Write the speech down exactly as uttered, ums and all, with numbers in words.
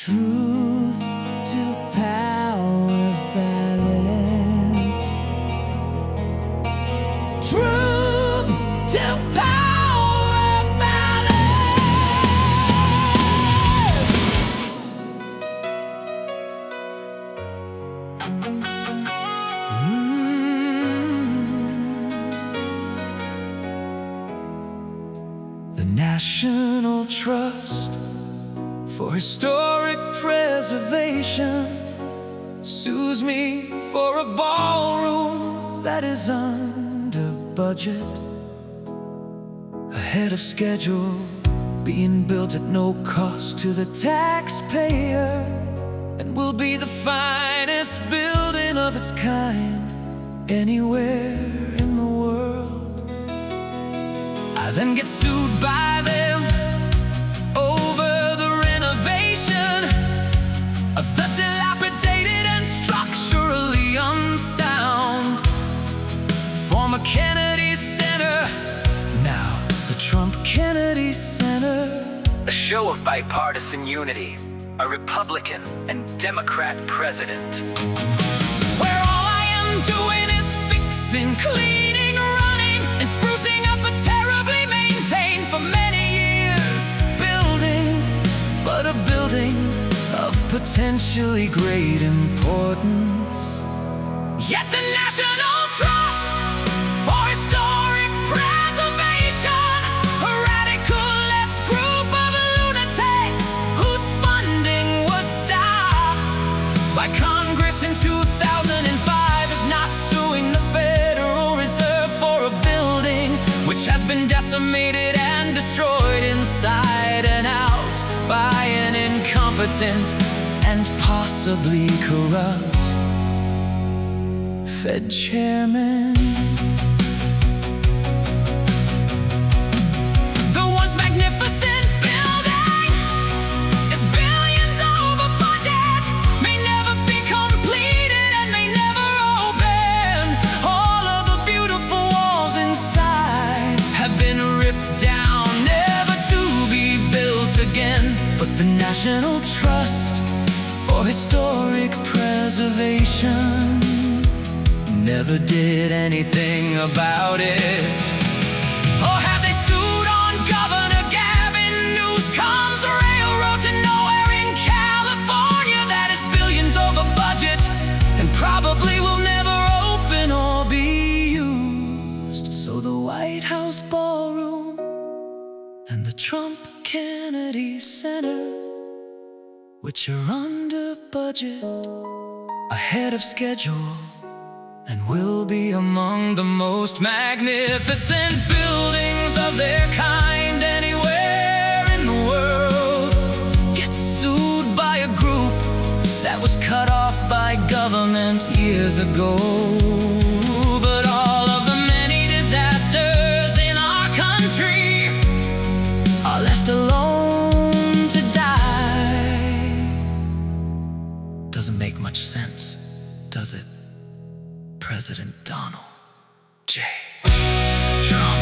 Truth to power balance. Truth to power balance. Mm. The National Trust for Historic Preservation sues me for a ballroom that is under budget, ahead of schedule, being built at no cost to the taxpayer, and will be the finest building of its kind anywhere in the world. I then get sued by them over the renovation of the dilapidated and structurally unsound former Kennedy Center, now the Trump Kennedy Center. A show of bipartisan unity, a Republican and Democrat president, where all I am doing is fixing, cleaning, running, and sprucing up a terribly maintained for many years building, but a building of potentially great importance. Yet the National Trust for Historic Preservation, a radical left group of lunatics whose funding was stopped by Congress in two thousand five, is not suing the Federal Reserve for a building which has been decimated and destroyed inside and out by an incompetent and possibly corrupt Fed chairman. The once magnificent building is billions over budget, may never be completed and may never open. All of the beautiful walls inside have been ripped down, never to be built again. But the National Trust for Historic Preservation never did anything about it. Or have they sued on Governor Gavin Newsom's railroad to nowhere in California that is billions over budget and probably will never open or be used? So the White House ballroom and the Trump Kennedy Center, which are under budget, ahead of schedule, and will be among the most magnificent buildings of their kind anywhere in the world, get sued by a group that was cut off by government years ago. But all of the many disasters in our country are left alone to die. Doesn't make much sense, does it? President Donald J. Trump.